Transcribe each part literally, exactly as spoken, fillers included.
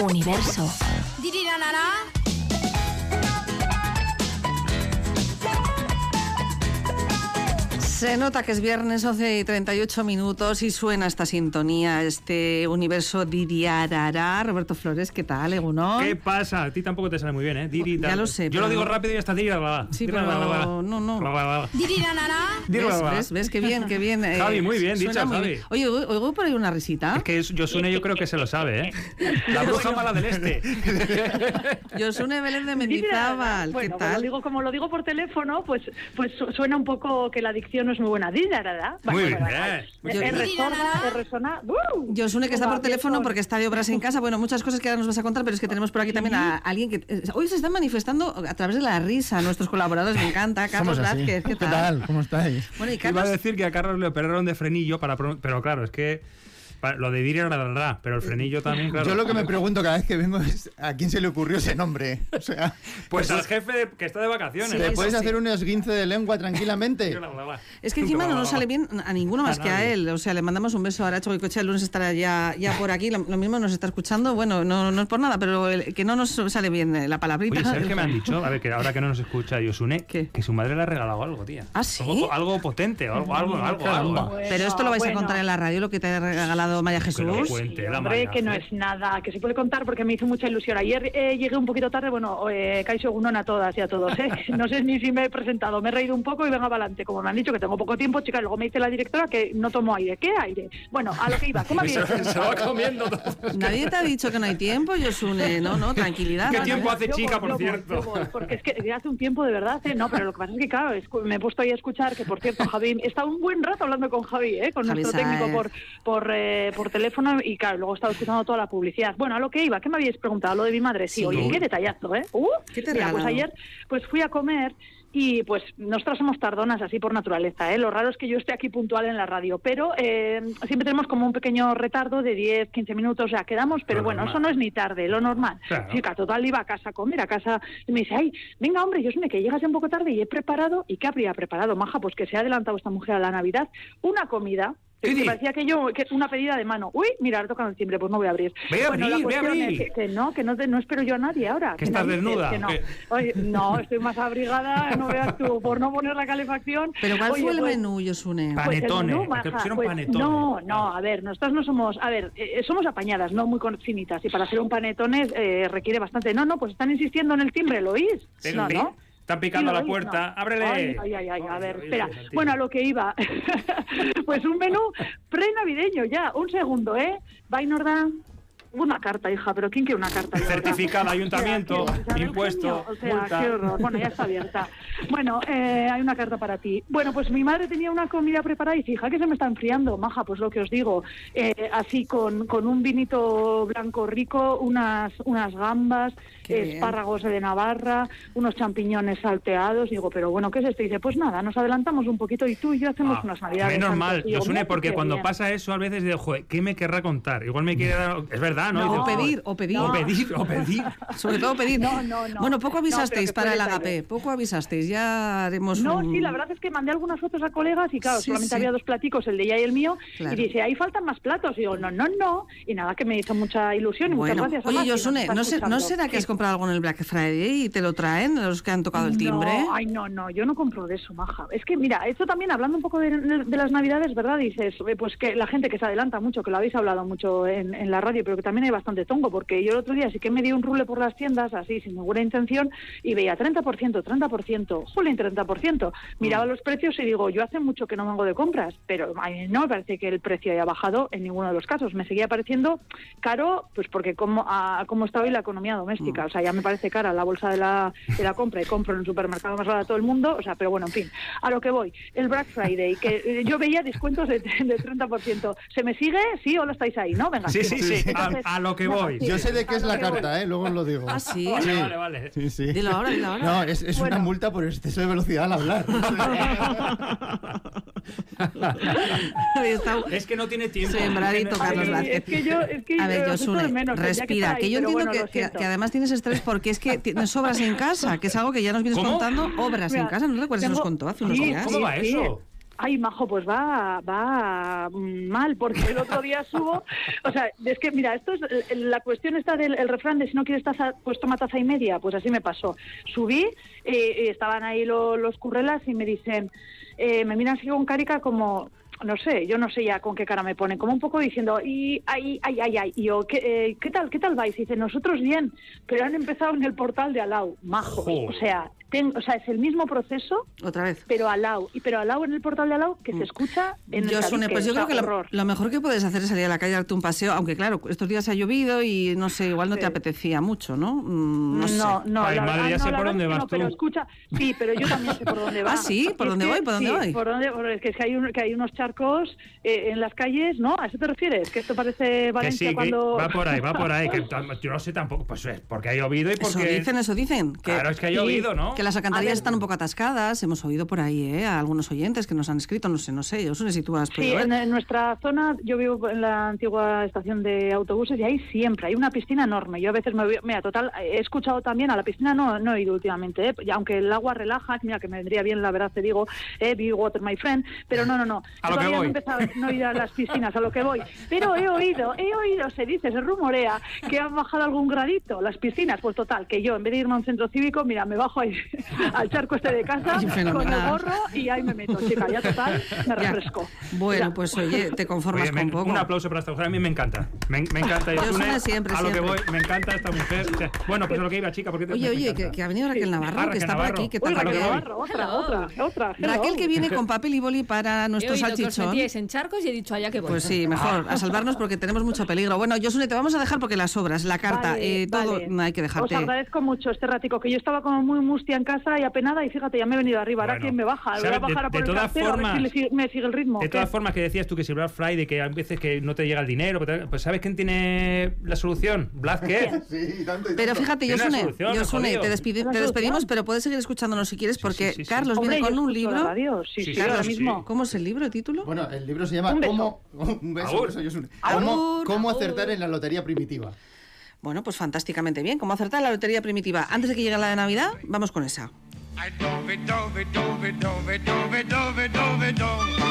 Universo. Se nota que es viernes, once y treinta y ocho minutos, y suena esta sintonía, este Universo Diriarará. Roberto Flores, ¿qué tal, Egunon? ¿Qué pasa? A ti tampoco te sale muy bien, ¿eh? Diri, ya lo sé. Yo pero... lo digo rápido y hasta Diriarará. Sí, pero no, no. Diriarará. ¿Ves, ves, ves? Qué bien, qué bien. Eh, Javi, muy bien, dicho, Javi. Bien. Oye, oigo por ahí una risita. Es que Yosune yo creo que se lo sabe, ¿eh? La bruja mala del este. Yosune Belén de Mendizábal, bueno, ¿qué tal? Como lo digo, como lo digo por teléfono, pues, pues suena un poco que la dicción no es muy buena. Diriarará. Muy bien. Resona, resona. Uh, Yosune, que está por teléfono porque está de obras en casa. Bueno, muchas cosas que ahora nos vas a contar, pero es que tenemos por aquí también a alguien que eh, hoy se está manifestando a través de la risa. Nuestros colaboradores, me encanta. Carlos Vázquez, ¿qué tal? ¿Qué tal? ¿Cómo estáis? Bueno, y Carlos... Iba a decir que a Carlos le operaron de frenillo para... Pero claro, es que... Lo de Diriarará, pero el frenillo también, claro. Yo lo que me pregunto cada vez que vengo es ¿a quién se le ocurrió ese nombre? O sea, pues al jefe de, que está de vacaciones. ¿Le puedes hacer un esguince de lengua tranquilamente? Es que encima no nos sale bien a ninguno más que a él. O sea, le mandamos un beso a Aracho Goicoechea. El lunes estará ya, ya por aquí. Lo, lo mismo nos está escuchando. Bueno, no, no es por nada, pero el, que no nos sale bien la palabrita. Oye, ¿sabes qué me han dicho? A ver, que ahora que no nos escucha Yosune, ¿Qué? Que su madre le ha regalado algo, tía. ¿Ah, sí? Algo, algo potente, algo, algo, algo, algo. Bueno, pero esto lo vais bueno. a contar en la radio, lo que te ha regalado María Jesús. Cuente, Sí, la hombre, María, que no ¿eh? es nada, que se puede contar porque me hizo mucha ilusión. Ayer eh, llegué un poquito tarde, bueno, eh, Kaixo Egunon a todas y a todos, ¿eh? No sé ni si me he presentado, me he reído un poco y venga para adelante. Como me han dicho que tengo poco tiempo, chica, luego me dice la directora que no tomo aire. ¿Qué aire? Bueno, a lo que iba, ¿qué me había dicho? Se va comiendo todo. Nadie te ha dicho que no hay tiempo, Yosune, no, no, tranquilidad. ¿Qué no, tiempo no. hace, Yo chica, voy, por yo voy, cierto? yo voy, porque es que hace un tiempo de verdad, ¿eh? No, pero lo que pasa es que, claro, es, me he puesto ahí a escuchar que, por cierto, Javi, he estado un buen rato hablando con Javi, ¿eh? Con Javi nuestro Saez. técnico por, por, eh, por teléfono y, claro, luego he estado escuchando toda la publicidad. Bueno, a lo que iba, ¿qué me habíais preguntado? Lo de mi madre, sí, Sí. oye, qué detallazo, ¿eh? Uh, ¿Qué te mira, pues regalado? ayer pues fui a comer y pues nosotras somos tardonas así por naturaleza, ¿eh? Lo raro es que yo esté aquí puntual en la radio, pero eh, siempre tenemos como un pequeño retardo de diez, quince minutos, o sea, quedamos, pero Lo bueno, normal. eso no es ni tarde, lo normal. Claro. Chica, total, iba a casa a comer, a casa, y me dice, ay, venga, hombre, yo sé que llegas ya un poco tarde y he preparado, ¿y qué habría preparado, maja? Pues que se ha adelantado esta mujer a la Navidad, una comida. ¿Qué Que di? parecía que yo, que una pedida de mano. Uy, mira, ahora tocan el timbre, pues no voy a abrir. Ve a bueno, abrir, la ve a cuestión abrir. es que, que no, que no, te- no espero yo a nadie ahora. ¿Que estás nadie- desnuda, que no. o qué? Oye, no, estoy más abrigada, no veas tú, por no poner la calefacción. Pero ¿cuál Oye, fue el pues, menú, Yosune? Pa- pues el Panetones, menú, que maja, te pusieron pues, panetones. No, no, a ver, nosotras no somos, a ver, eh, somos apañadas, no muy finitas, y para hacer un panetone eh, requiere bastante. No, no, pues están insistiendo en el timbre, ¿lo oís? Pero, No, ¿sí? no. Están picando Sí, a lo la oís, puerta. no. ¡Ábrele! Ay, ay, ay, ay, a ver, Ay, espera. Dios santísimo. Bueno, a lo que iba. Pues un menú pre-navideño ya. Un segundo, ¿eh? Vainordá. Una carta, hija, pero ¿quién quiere una carta? Certificado, ayuntamiento, O sea, qué- o sea, impuesto, o sea, multa. qué horror. Bueno, ya está abierta. Bueno, eh, hay una carta para ti. Bueno, pues mi madre tenía una comida preparada y fija que se me está enfriando, maja, pues lo que os digo, eh, así con, con un vinito blanco rico, unas, unas gambas, Qué bien. espárragos de Navarra, unos champiñones salteados. Digo, pero bueno, ¿qué es esto? Y dice, pues nada, nos adelantamos un poquito y tú y yo hacemos Ah, unas navidades. menos antes. mal, Y digo, Yosune, mira, porque qué cuando bien. pasa eso, a veces digo, joder, ¿qué me querrá contar? Igual me quiere dar... Es verdad, ¿no? No. Dices, O joder, pedir, o pedir. O pedir, o pedir. Sobre todo pedir. No, no, no. Bueno, poco No, avisasteis pero que para fue el detalle. agape, poco avisasteis, ya haremos No, un... sí, la verdad es que mandé algunas fotos a colegas y claro, Sí, solamente sí. había dos platicos, el de ella y el mío, Claro. y dice, ahí faltan más platos. Y digo, no, no, no. Y nada, que me hizo mucha ilusión y Bueno, muchas gracias. oye, Amás, si nos Yosune, está ¿no, se- ¿no escuchando. será que has Sí. comprado algo en el Black Friday y te lo traen los que han tocado el timbre? No, ay, no, no, yo no compro de eso, maja. Es que, mira, esto también, hablando un poco de, de- de las Navidades, ¿verdad? Dices, eh, pues que la gente que se adelanta mucho, que lo habéis hablado mucho en, en la radio, pero que también hay bastante tongo, porque yo el otro día sí que me di un rule por las tiendas, así, sin ninguna intención, y veía treinta por ciento, treinta por ciento, jolín, treinta por ciento. Miraba los precios y digo, yo hace mucho que no vengo de compras, pero a mí no me parece que el precio haya bajado en ninguno de los casos. Me seguía pareciendo caro, pues porque como, a, como está hoy la economía doméstica, o sea, ya me parece cara la bolsa de la, de la compra y compro en el supermercado más barato del mundo, o sea, pero bueno, en fin, a lo que voy, el Black Friday, que eh, yo veía descuentos de, de treinta por ciento. ¿Se me sigue? Sí, o lo estáis ahí, ¿no? Venga. Sí, sí, sí, Entonces, a, a lo que venga, voy. sí. Yo sé de qué es A la lo que voy. carta, ¿eh? Luego os lo digo. Ah, sí. Vale, vale, vale. Sí, sí. Dilo ahora, dilo ahora. No, es, es Bueno. una multa por exceso de velocidad al hablar. Está- Es que no tiene tiempo. Sembradito, Es que no- Carlos Ay, Vázquez. es que yo, es que A ver, yo Yosune, echo de menos, tendría que respira, estar que ahí, yo pero entiendo bueno, que, lo que, siento. que además tienes estrés porque es que tienes obras en casa, que es algo que ya nos vienes ¿Cómo? contando, obras en Mira, casa, ¿no recuerdas? Se nos tengo- contó hace unos sí, días. ¿Cómo va Sí. eso? Ay, majo, pues va, va mal, porque el otro día subo, o sea, es que, mira, esto es la cuestión esta del el refrán de si no quieres taza, pues toma taza y media, pues así me pasó. Subí, eh, estaban ahí lo, los currelas y me dicen, eh, me miran así con carica como... no sé, yo no sé ya con qué cara me ponen, como un poco diciendo, y ay, ay, ay, ay, y yo, ¿qué, eh, ¿qué tal, qué tal vais? Y dice, nosotros bien, pero han empezado en el portal de Alau, majos, Joder. o sea, ten, o sea, es el mismo proceso, Otra vez. pero Alau, y pero Alau en el portal de Alau que se escucha en el Josune, tabique, pues yo o sea, creo que lo, horror. lo mejor que puedes hacer es salir a la calle a darte un paseo, aunque claro, estos días ha llovido y no sé, igual no Sí. te apetecía mucho, ¿no? Mm, no sé. No, no, Ay, la madre, verdad, ya no, sé la por verdad dónde es que vas no, tú. pero escucha, sí, pero yo también sé por dónde va. ¿Ah, sí? ¿Por Es dónde que- voy? ¿Por dónde sí, voy? Por dónde, por- es que, es que hay, un- que hay unos charcos eh, en las calles, ¿no? ¿A eso te refieres? Que esto parece Que Valencia sí, que cuando... va por ahí, va por ahí. Que tam- yo no sé tampoco, pues es porque ha llovido y Eso porque... dicen, eso dicen. Que, Claro, es que ha sí, llovido, ¿no? que las A alcantarillas ver. están un poco atascadas, hemos oído por ahí, ¿eh? A algunos oyentes que nos han escrito, no sé, no sé, Josune, si tú has Sí, podido ver. en, en nuestra zona, yo vivo en la antigua estación de autobuses y ahí siempre hay una piscina enorme. Yo a veces me voy, mira, total, he escuchado también a la piscina, no, no he ido últimamente, ¿eh? Y aunque el agua relaja, mira, que me vendría bien, la verdad te digo, eh, be water my friend, pero no, no, no. A lo que Todavía no voy. he empezado no ir a las piscinas, a lo que voy. Pero he oído, he oído, se dice, se rumorea que han bajado algún gradito las piscinas. Pues total, que yo en vez de irme a un centro cívico, mira, me bajo ahí al charco este de casa Ay, con el fenomenal. gorro y ahí me meto, chica, ya total, me Ya. refresco. Bueno, Ya. pues oye, te conformas Oye, me- con poco. un aplauso para esta mujer, a mí me encanta. Me, me encanta. Yo Josune, soy siempre, a lo que siempre. voy, me encanta esta mujer. O sea, bueno, pues a lo que iba, chica, porque te Oye, me oye, encanta. que, que ha venido Raquel Navarro, Ah, que Raquel está por Navarro. aquí, ¿qué tal, Uy, Raquel Raquel? Navarro, otra, Hello. otra, otra. hello. Raquel que viene con papel y boli para He nuestro oído que os salchichón. metíais en charcos y he dicho, allá que voy. Pues sí, mejor, a salvarnos porque tenemos mucho peligro. Bueno, Josune, te vamos a dejar porque las obras, la carta, Vale, eh, todo, vale. no, hay que dejarte. Os agradezco mucho este ratico, que yo estaba como muy mustia en casa y apenada y fíjate, ya me he venido arriba. Ahora Bueno, quién me baja, voy a ¿sabes? bajar De- a por de el todas cartero a ver si formas- le sigue- me sigue el ritmo. De ¿qué? todas formas, que decías tú que si Black Friday, que a veces que no te llega el dinero, pues ¿sabes quién tiene la solución? ¿Black qué? Sí, tanto y Pero tanto. fíjate, Tiene una Josune, solución, Josune, jodido. te, despidi- ¿Una te solución? despedimos, pero puedes seguir escuchándonos si quieres, porque sí, sí. Carlos Hombre, viene con yo un escucho la libro. radio, sí, Sí, sí, sí, ahora sí, mismo. ¿Cómo es el libro, el título? Bueno, el libro se llama Un beso. ¿Cómo, un beso, Agur. un beso, Josune. Agur. ¿Cómo, cómo Agur. acertar en la lotería primitiva? Bueno, pues fantásticamente bien. ¿Cómo acertar la lotería primitiva? Antes de que llegue la de Navidad, vamos con esa. I dove, dove, dove, dove, dove, dove, dove, dove.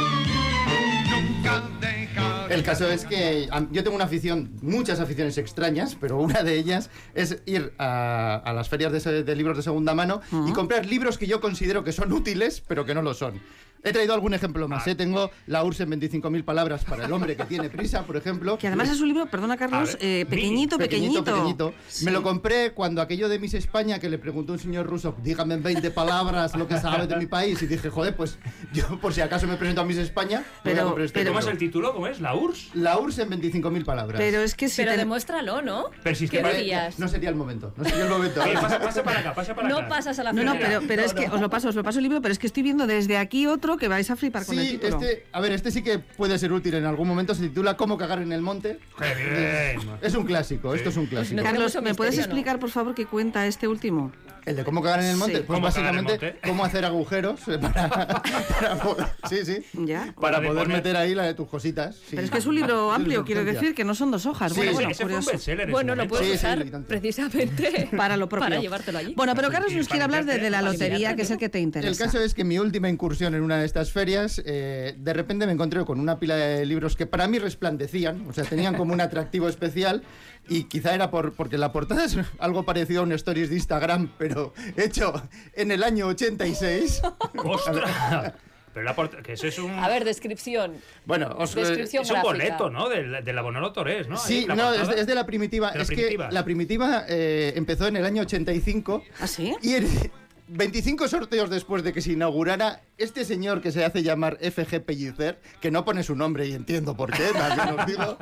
Nunca deja de El caso es que am, yo tengo una afición, muchas aficiones extrañas, pero una de ellas es ir a, a las ferias de, se- de libros de segunda mano y comprar libros que yo considero que son útiles, pero que no lo son. He traído algún ejemplo más. ¿eh? Tengo La U R S S en veinticinco mil palabras para el hombre que tiene prisa, por ejemplo. Que además es un libro, perdona Carlos, A ver, eh, mini. pequeñito, pequeñito. pequeñito. Sí. Me lo compré cuando aquello de Miss España, que le preguntó un señor ruso, dígame en veinte palabras lo que sabes de mi país. Y dije, joder, pues yo por si acaso me presento a Miss España, me voy a Pero- comprar este pero- ¿Cómo es libro. el título? ¿Cómo es? ¿La U R S S? La U R S S en veinticinco mil palabras. Pero es que si Pero te- demuéstralo, ¿no? Pero si es que ¿Qué parece- días? No sería el momento, no sería el momento. Oye, pasa, pasa para acá, pasa para acá. No pasas a la No, no, feria. pero, pero es que os lo paso, os lo paso el libro, pero es que estoy viendo desde aquí otro que vais a flipar con el Sí, título. este, a ver, este sí que puede ser útil en algún momento. Se titula ¿Cómo cagar en el monte? ¡Qué bien! Es un clásico, esto es un clásico. no tiene Carlos, mucho ¿me puedes misterio, ¿no? explicar, por favor, qué cuenta este último? El de cómo cagar en el monte, Sí. pues ¿Cómo cagar en el básicamente monte? cómo hacer agujeros eh, para, para poder, sí, sí, Ya. para de poder poner- meter ahí la de tus cositas. sí. Pero es que es un libro Sí, amplio, es quiero urgencia. decir, que no son dos hojas. Sí, bueno, sí, bueno, ese fue un curioso. bestseller en Bueno, su lo momento. puedes Sí, sí, usar y tanto. precisamente Para lo propio. para llevártelo allí. Bueno, pero Carlos Y nos para quiere hablar de, de la meterte- lotería, que es el que te interesa. El caso es que mi última incursión en una de estas ferias, eh, de repente me encontré con una pila de libros que para mí resplandecían, o sea, tenían como un atractivo especial y quizá era por, porque la portada es algo parecido a un stories de Instagram, pero hecho en el año ochenta y seis. ¡Ostras! Pero la porta- que eso es un... A ver, descripción. Bueno, os, Descripción es un gráfica. boleto, ¿no? De, de la Bonoloto Torres, ¿no? Sí, Ahí, la no, es portada. de, es de la primitiva. De la es primitiva. que la primitiva eh, empezó en el año ochenta y cinco. ¿Ah, sí? Y en veinticinco sorteos después de que se inaugurara, este señor que se hace llamar F G Pellicer, que no pone su nombre y entiendo por qué, también os digo,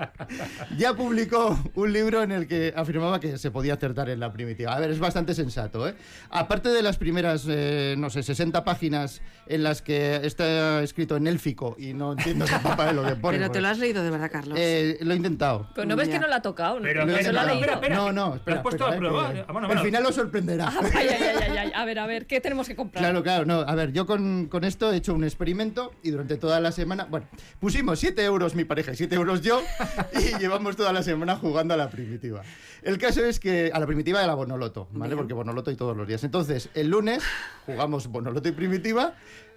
ya publicó un libro en el que afirmaba que se podía acertar en la primitiva. A ver, es bastante sensato, ¿eh? Aparte de las primeras, eh, no sé, sesenta páginas en las que está escrito en élfico y no entiendo qué papá es lo que pone. Pero te pues, lo has leído de verdad, Carlos. eh, lo he intentado. Pero no ves Ya. que no la ha tocado, ¿no? Pero, Lo he no se la ha intentado. leído. espera, espera. No, no, ¿Lo espera. has puesto espera, a prueba? que Ah, bueno, bueno. El final os sorprenderá. Ay, ay, ay, ay, ay. A ver, a ver, ¿qué tenemos que comprar? Claro, claro, no. A ver, yo con, con esto he hecho un experimento y durante toda la semana, bueno, pusimos siete euros mi pareja y siete euros yo y llevamos toda la semana jugando a la primitiva. El caso es que a la primitiva de la Bonoloto, ¿vale? Bien. Porque Bonoloto y todos los días. Entonces, el lunes jugamos Bonoloto y primitiva.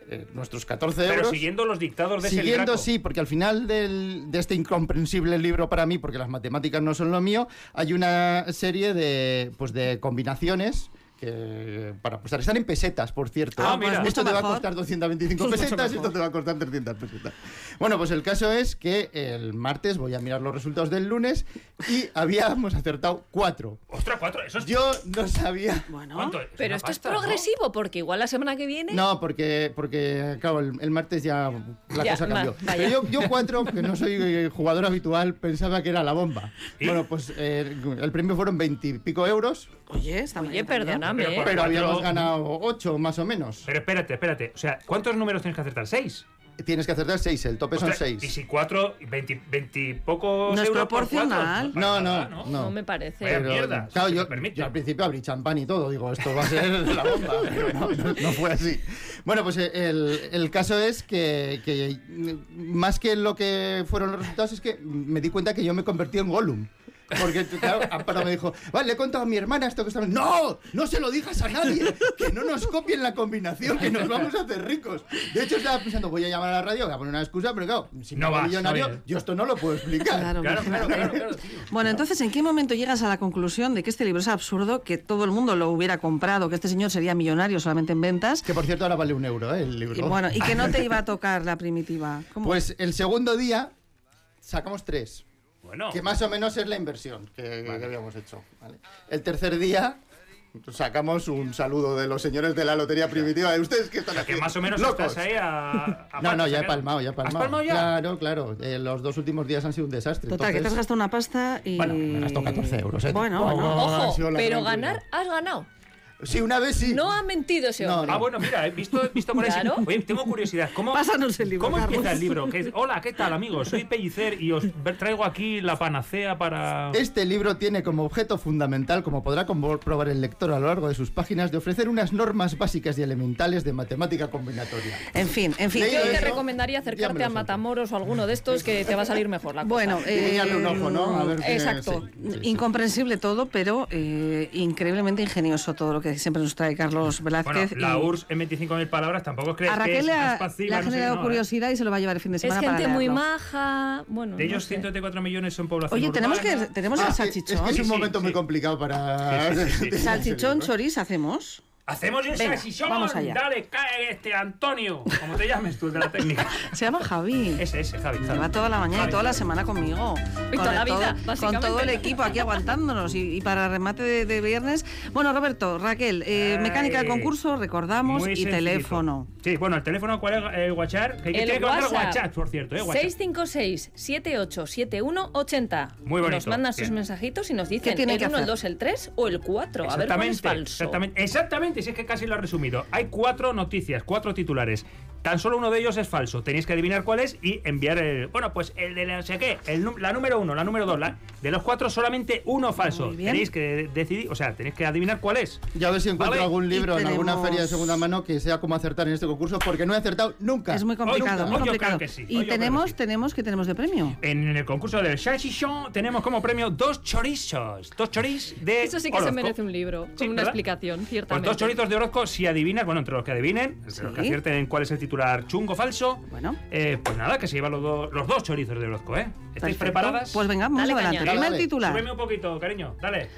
eh, nuestros catorce Pero euros. siguiendo los dictados de ese Siguiendo, Graco. sí, porque al final del- de este incomprensible libro para mí, porque las matemáticas no son lo mío, hay una serie de, pues, de combinaciones que para apostar. Están en pesetas, por cierto. Ah, mira. Esto Mucho te va a mejor. costar doscientas veinticinco Mucho pesetas y mejor. esto te va a costar trescientas pesetas. Bueno, pues el caso es que el martes voy a mirar los resultados del lunes y habíamos acertado cuatro. Ostras, cuatro, eso es... Yo no sabía... Bueno, ¿Cuánto? Pero una esto es pasta, ¿no? progresivo, porque igual la semana que viene... No, porque, porque claro, el, el martes ya la Ya, cosa cambió. ma- vaya. Pero yo, yo cuatro, que no soy eh, jugador habitual, pensaba que era la bomba. ¿Y? Bueno, pues eh, el premio fueron veintipico euros, oye, está muy Oye, bien también. perdóname, Pero ¿eh? por- pero cuatro- habíamos ganado ocho más o menos. Pero espérate, espérate. O sea, ¿cuántos números tienes que acertar? ¿Seis? Tienes que acertar seis, el tope son Ostras, seis. Y si cuatro, veinte, veinte pocos No es euros por proporcional. cuatro. No, Para no, nada, no. No me parece. Vaya Pero, mierda, claro, si yo, me permite. yo al principio abrí champán y todo, digo, esto va a ser la bomba, pero no, no, no fue así. Bueno, pues el, el caso es que, que más que lo que fueron los resultados es que me di cuenta que yo me convertí en Gollum. Porque, claro, Amparo me dijo, vale, le he contado a mi hermana esto que está... ¡No! ¡No se lo digas a nadie! ¡Que no nos copien la combinación! ¡Que nos vamos a hacer ricos! De hecho, estaba pensando, voy a llamar a la radio, voy a poner una excusa, pero claro, si me No hago vas, millonario, no vienes. yo esto no lo puedo explicar. Claro, Claro, claro, imagínate. claro, claro, tío. Bueno, entonces, ¿en qué momento llegas a la conclusión de que este libro es absurdo, que todo el mundo lo hubiera comprado, que este señor sería millonario solamente en ventas? Que por cierto ahora vale un euro, ¿eh? El libro. Y bueno, y que no te iba a tocar la primitiva. ¿Cómo? Pues el segundo día sacamos tres. Bueno, Que más o menos es la inversión que, que habíamos hecho. ¿vale? El tercer día sacamos un saludo de los señores de la lotería primitiva. ¿De ustedes qué están que haciendo? más o menos ¡Locos! estás ahí a... a No, no, patas, ya he ¿eh? palmado, ya he ¿Has palmado. palmado ya? Claro, claro. Eh, los dos últimos días han sido un desastre. Total, que te has entonces- gastado una pasta y... Bueno, me he gastado catorce euros, ¿eh? Bueno, Tampoco bueno. ha Ojo, sido la pero gran ganar, has ganado. Sí, una vez sí. No ha mentido ese No, hombre. Ah, bueno, mira, he visto, he visto por ahí... Claro. Oye, tengo curiosidad. ¿Cómo, Pásanos el libro, ¿Cómo Carlos. empieza el libro? Que es, hola, ¿qué tal, amigos? Soy Pellicer y os traigo aquí la panacea para... Este libro tiene como objeto fundamental, como podrá comprobar el lector a lo largo de sus páginas, de ofrecer unas normas básicas y elementales de matemática combinatoria. En fin, en fin. Leído Yo te eso, recomendaría ya me acercarte lo a sé. Matamoros o alguno de estos que te va a salir mejor la cosa. Bueno, Y guiñarle un ojo, ¿no? A ver qué- exacto. sí, sí, sí. Incomprensible todo, pero eh, increíblemente ingenioso todo lo que siempre nos trae Carlos Velázquez. Bueno, la y U R S S en veinticinco mil palabras tampoco crees a que Raquel es, le ha, es pasiva, le ha no sé, generado no, ¿eh? curiosidad y se lo va a llevar el fin de Es semana para gente muy leerlo. maja. Bueno, De no ellos sé. ciento cuatro millones son población Oye, tenemos que urbana. tenemos Ah, el sí, salchichón. Es que es Sí, un sí, momento muy sí. complicado para... Sí, sí, sí, sí. Salchichón, choriz, hacemos. Hacemos el Venga, salchichón. vamos allá. Dale, cae este Antonio. Como te llames tú, de la técnica. Se llama Javi. Ese, ese, Javi. Javi. Lleva toda la mañana Javi, y toda la Javi. semana conmigo. Y toda la todo- vida, con básicamente. todo el equipo aquí aguantándonos. Y, y para remate de, de viernes. Bueno, Roberto, Raquel, eh, Ay. mecánica del concurso, recordamos, Muy y sencillito. teléfono. Sí, bueno, el teléfono, ¿cuál es? El WhatsApp. Que El tiene que mandar WhatsApp. WhatsApp, por cierto, ¿eh? WhatsApp. seis cinco seis, siete ocho siete uno, ocho cero. Muy bonito, Nos mandan sus bien. mensajitos y nos dicen tienen el que uno, el hacer? dos, el tres o el cuatro. A ver cuál es Exactamente, falso. exactamente, exactamente, si es que casi lo has resumido. Hay cuatro noticias, cuatro titulares. Tan solo uno de ellos es falso. Tenéis que adivinar cuál es y enviar el. Bueno, pues el de la no sé qué, el, nu- la número uno, la número dos. La, de los cuatro, solamente uno falso. Muy bien. Tenéis que decidir, o sea, tenéis que adivinar cuál es. Ya a ver si encuentro Vale. algún libro Y en alguna tenemos- feria de segunda mano que sea como acertar en este concurso, porque no he acertado nunca. Es muy complicado, Hoy- muy hoy yo complicado. creo que sí, hoy Y yo creo tenemos, que sí. tenemos, ¿qué tenemos de premio? En el concurso del salchichón tenemos como premio dos chorizos. Dos chorizos de. Eso sí que se Orozco. merece un libro, Sí, con una ¿verdad? explicación, Pues ciertamente. dos chorizos de Orozco, si adivinas, bueno, entre los que adivinen, entre Sí. los que acierten cuál es el titular chungo falso, Bueno. eh, pues nada, que se llevan los, do- los dos chorizos de Orozco, ¿eh? ¿Estáis Perfecto. preparadas? Pues venga, vamos Dale adelante. caña. Primer Dale. titular. Súbeme un poquito, cariño, dale.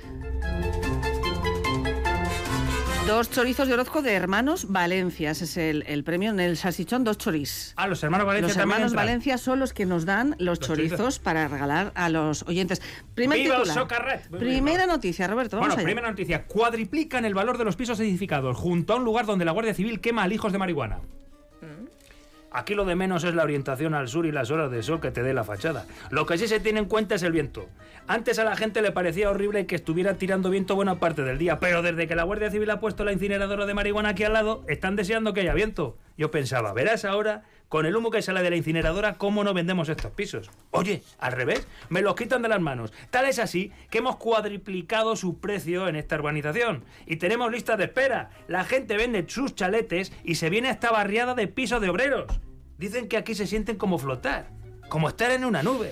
Dos chorizos de Orozco de Hermanos Valencia. Ese es el, el premio en el salchichón, dos choriz. Ah, los hermanos Valencia Los también hermanos entran. Valencia son los que nos dan los, Los chorizos. chorizos para regalar a los oyentes. Primer ¡Viva el titular. Socarrat! Muy bien, Primera vamos. noticia, Roberto, vamos Bueno, allá. primera noticia. Cuadriplican el valor de los pisos edificados junto a un lugar donde la Guardia Civil quema alijos de marihuana. Aquí lo de menos es la orientación al sur y las horas de sol que te dé la fachada. Lo que sí se tiene en cuenta es el viento. Antes a la gente le parecía horrible que estuviera tirando viento buena parte del día, pero desde que la Guardia Civil ha puesto la incineradora de marihuana aquí al lado, están deseando que haya viento. Yo pensaba, verás ahora, con el humo que sale de la incineradora, cómo no vendemos estos pisos. Oye, al revés, me los quitan de las manos. Tal es así que hemos cuadriplicado su precio en esta urbanización. Y tenemos listas de espera. La gente vende sus chaletes y se viene a esta barriada de pisos de obreros. Dicen que aquí se sienten como flotar, como estar en una nube.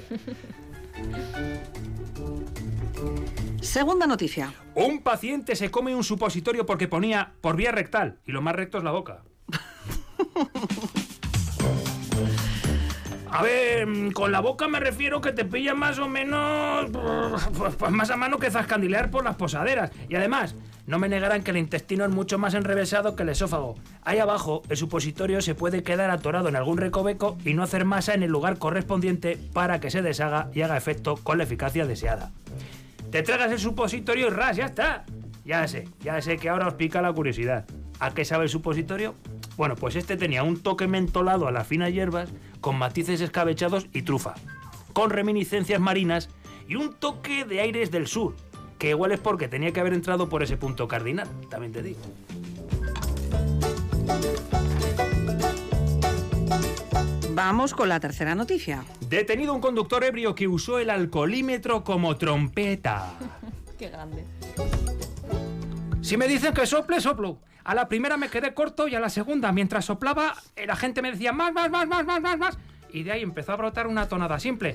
Segunda noticia. Un paciente se come un supositorio porque ponía por vía rectal y lo más recto es la boca. A ver, con la boca me refiero que te pilla más o menos pues, pues más a mano que zascandilear por las posaderas. Y además, no me negarán que el intestino es mucho más enrevesado que el esófago. Ahí abajo, el supositorio se puede quedar atorado en algún recoveco y no hacer masa en el lugar correspondiente para que se deshaga y haga efecto con la eficacia deseada. Te tragas el supositorio y ras, ya está. Ya sé, ya sé que ahora os pica la curiosidad. ¿A qué sabe el supositorio? Bueno, pues este tenía un toque mentolado a las finas hierbas, con matices escabechados y trufa, con reminiscencias marinas y un toque de aires del sur, que igual es porque tenía que haber entrado por ese punto cardinal, también te digo. Vamos con la tercera noticia. Detenido un conductor ebrio que usó el alcoholímetro como trompeta. Qué grande. Si me dicen que sople, soplo. A la primera me quedé corto y a la segunda, mientras soplaba, la gente me decía más, más, más, más, más, más, más. Y de ahí empezó a brotar una tonada simple.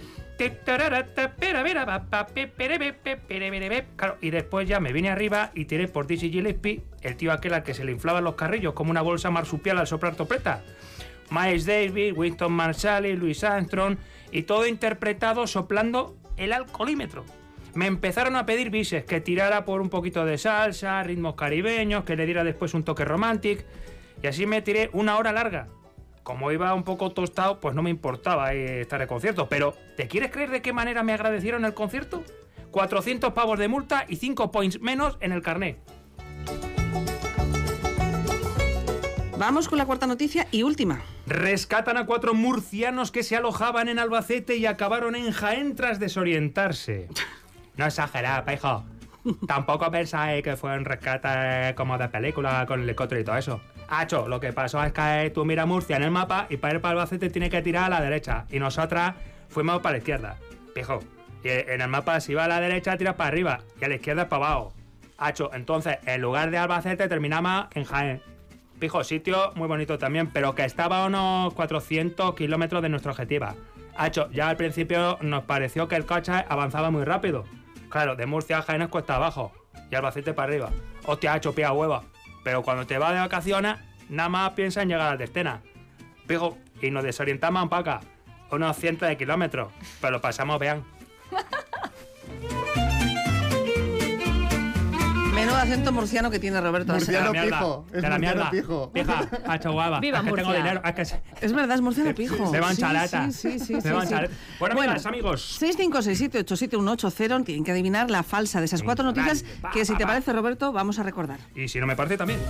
Claro, y después ya me vine arriba y tiré por Dizzy Gillespie, el tío aquel al que se le inflaban los carrillos como una bolsa marsupial al soplar trompeta. Miles Davis, Winston Marsalis, Louis Armstrong, y todo interpretado soplando el alcoholímetro. Me empezaron a pedir bises, que tirara por un poquito de salsa, ritmos caribeños, que le diera después un toque romántico. Y así me tiré una hora larga. Como iba un poco tostado, pues no me importaba estar de concierto. Pero, ¿te quieres creer de qué manera me agradecieron el concierto? cuatrocientos pavos de multa y cinco points menos en el carné. Vamos con la cuarta noticia y última. Rescatan a cuatro murcianos que se alojaban en Albacete y acabaron en Jaén tras desorientarse. No exagerad, hijo. Tampoco pensáis que fue un rescate como de película con el helicóptero y todo eso. Hacho, lo que pasó es que tú miras Murcia en el mapa y para ir para Albacete tienes que tirar a la derecha. Y nosotras fuimos para la izquierda. Pijo. Y en el mapa si va a la derecha tiras para arriba y a la izquierda para abajo. Hacho, entonces en lugar de Albacete terminamos en Jaén. Pijo, sitio muy bonito también, pero que estaba a unos cuatrocientos kilómetros de nuestra objetiva. Hacho, ya al principio nos pareció que el coche avanzaba muy rápido. Claro, de Murcia a Jaén es cuesta abajo y Albacete para arriba. Hostia, Hacho, pía hueva. Pero cuando te vas de vacaciones, nada más piensa en llegar al destino. Pijo, y nos desorientamos para acá, unos cientos de kilómetros, pero lo pasamos bien. Menudo acento murciano que tiene Roberto. Murciano De la pijo. mierda, Es de la murciano mierda. pijo. Pija, Hacho, guava. Viva es que Murcia. tengo dinero. Es que se- Es verdad, es murciano pijo. Se van Sí, chaletas. Sí, sí, sí. Se sí, van sí. chaletas. Bueno, Bueno, amigas, amigos. seis cinco seis siete ocho siete uno ocho cero. Tienen que adivinar la falsa de esas cuatro noticias Va, que, si va, te va. parece, Roberto, vamos a recordar. Y si no me parece también.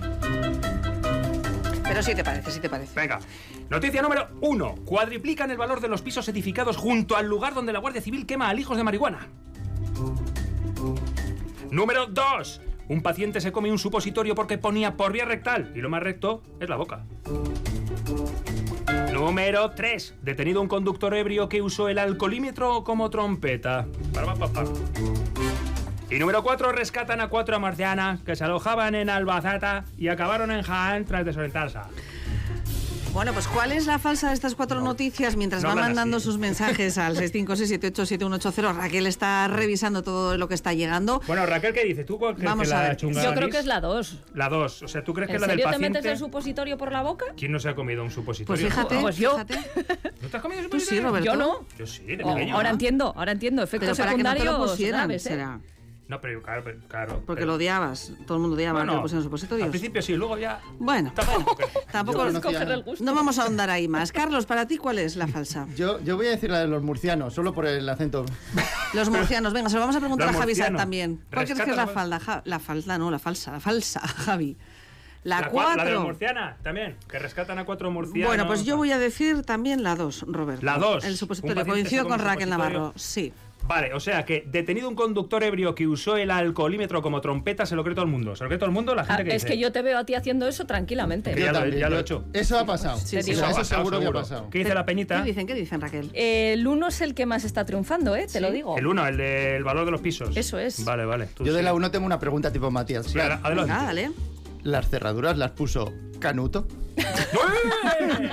Pero sí te parece, sí te parece. Venga. Noticia número uno. Cuadriplican el valor de los pisos edificados junto al lugar donde la Guardia Civil quema alijos de marihuana. Número dos. Un paciente se come un supositorio porque ponía por vía rectal y lo más recto es la boca. Número tres. Detenido un conductor ebrio que usó el alcoholímetro como trompeta. Pa, pa, pa, pa. Y número cuatro. Rescatan a cuatro marcianas que se alojaban en Albacete y acabaron en Jaén tras desorientarse. Bueno, pues ¿cuál es la falsa de estas cuatro noticias? Mientras no van hablan mandando así. sus mensajes al seis cinco seis siete ocho siete uno ocho cero, Raquel está revisando todo lo que está llegando. Bueno, Raquel, ¿qué dices? ¿Tú crees Vamos que a la ver. chunga Yo creo gris? que es la dos. La dos. O sea, ¿tú crees que ¿En la del serio te paciente? metes el supositorio por la boca? ¿Quién no se ha comido un Pues supositorio? fíjate, Pues yo. fíjate. ¿No te has comido un Tú sí, supositorio? Roberto. Yo no. Yo sí, de Oh, pequeño. ahora ¿no? entiendo, ahora entiendo. Pero Efectos para que no te secundarios lo pusieran, graves, ¿eh? será. No, pero claro, pero, claro. Porque pero- lo odiabas. Todo el mundo odiaba Bueno, que le pusieran supositorios. al principio sí, luego ya... Bueno, Tampoco. tampoco Yo Es conocía- coger el gusto. no vamos a ahondar ahí más. Carlos, para ti, ¿cuál es la falsa? Yo, yo voy a decir la de los murcianos, solo por el acento. Los murcianos. Venga, se lo vamos a preguntar Los a Javi Sá murcianos. también. ¿Cuál crees que es la Rescata- falda? Ja- la falda, no, la falsa. La falsa, Javi. La cua- La de la cuatro. murciana, también. Que rescatan a cuatro murcianos. Bueno, pues yo voy a decir también la dos, Roberto. La dos. El Un supositorio. paciente Coincido se con come un Raquel supositorio. Navarro. Sí. Vale, o sea que detenido un conductor ebrio que usó el alcoholímetro como trompeta, se lo cree todo el mundo. Se lo cree todo el mundo la Ah, gente que es dice. que yo te veo a ti haciendo eso tranquilamente. Que ya Yo lo- también, ya lo he yo- hecho. Eso ha pasado. Sí, O sí, sea, sí. eso Ha pasado, seguro que ha pasado. ¿Qué dice la ¿Qué peñita? dicen? ¿Qué dicen, Raquel? El uno es el que más está triunfando, ¿eh? Te lo digo. El uno, el del valor de los pisos. Eso es. Vale, vale. tú Yo de sí. la uno tengo una pregunta tipo Matías. Sí, ad- adelante. Venga, dale. Las cerraduras las puso Canuto. ¡Ué!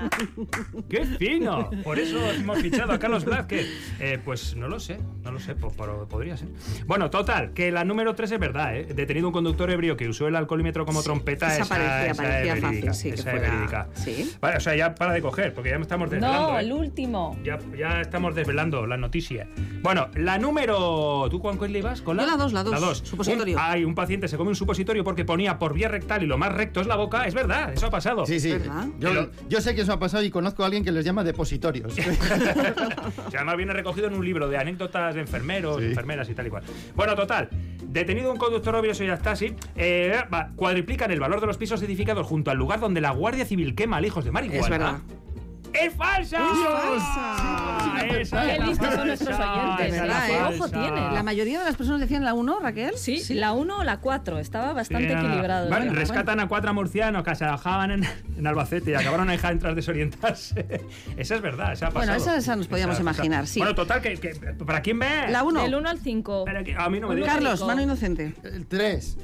¡Qué fino! Por eso hemos fichado a Carlos Blázquez. Eh, pues no lo sé, no lo sé, po- po- podría ser. Bueno, total, que la número tres es verdad, ¿eh? Detenido un conductor ebrio que usó el alcoholímetro como trompeta. esa Esa, parecía- esa parecía es fácil, verídica, sí, que esa es fuera- verídica. sí. Vale, o sea, ya para de coger, porque ya me estamos desvelando. No, ¿eh? el último. Ya, ya estamos desvelando la noticia. Bueno, la número... ¿Tú con cuál le ibas? ¿Con la? Yo la dos, la dos. La dos. Supositorio. Un, ay, un paciente se come un supositorio porque ponía por vía rectal y lo más recto es la boca. Es verdad, eso ha pasado. Sí, sí. ¿Verdad? Yo, Pero- yo sé que eso ha pasado y conozco a alguien que les llama depositorios. O sea, además viene recogido en un libro de anécdotas de enfermeros, Sí. enfermeras y tal y cual. Bueno, total. Detenido un conductor obvio, eso ya está así. Eh, va, cuadriplican el valor de los pisos edificados junto al lugar donde la Guardia Civil quema alijos de marihuana. Es verdad. ¡Es falsa! falsa! Esa Qué es la listos son nuestros falsa, oyentes, esa es ¿eh? la Qué ojo falsa. tienen. La mayoría de las personas decían la uno, Raquel. Sí, la uno o la cuatro. Estaba bastante Sí, equilibrado. Vale, ¿eh? rescatan a cuatro murcianos que se alojaban en, en Albacete y acabaron en Jaén tras desorientarse. Esa es verdad, esa ha Bueno, pasado. esa- esa nos podíamos Esa- imaginar, esa- sí. Bueno, total, que, que- ¿para quién ve? La uno. Del uno al cinco. Pero que- a mí no me digas. Carlos, mano inocente. El tres.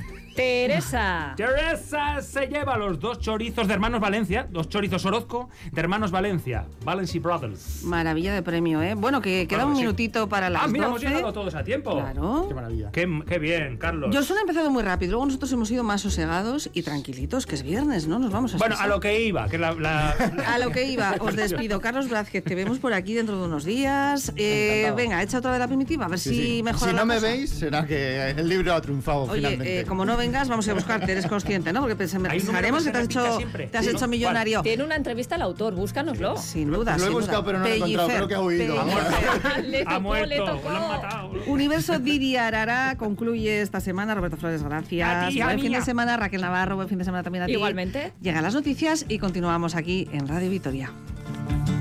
Teresa. Teresa se lleva los dos chorizos de Hermanos Valencia, dos chorizos Orozco de Hermanos Valencia, Valency Brothers. Maravilla de premio, ¿eh? Bueno, que queda Claro, un sí. minutito para las Ah, mira, hemos doce. llegado todos a tiempo. Claro. Qué maravilla. Qué, qué bien, Carlos. Johnson ha empezado muy rápido, luego nosotros hemos ido más sosegados y tranquilitos, que es viernes, ¿no? Nos vamos a Bueno, a estresar. lo que iba, que la... la- A lo que iba, os despido. Carlos Blázquez, te vemos por aquí dentro de unos días. Eh, Encantado. venga, echa otra vez la primitiva, a ver Sí, si sí. mejora Si la no me cosa. veis, será que el libro ha triunfado Oye, finalmente. eh, como no vengas, vamos a buscarte, eres consciente, ¿no? Porque pensemos, Hay un número pensaremos que que te has se repite hecho, siempre. te has Sí, hecho ¿no? millonario. Tiene una entrevista al autor, búscanoslo. Sin duda, Lo he sin buscado, duda. pero no lo he encontrado, creo que ha huido. Pellicer. Ha muerto. Le ha tocó, muerto, le tocó. lo han matado. Universo Didi Arara concluye esta semana. Roberto Flores, gracias. A ti, hija Buen fin mía. de semana, Raquel Navarro. Buen fin de semana también a ti. Igualmente. Llegan las noticias y continuamos aquí en Radio Vitoria.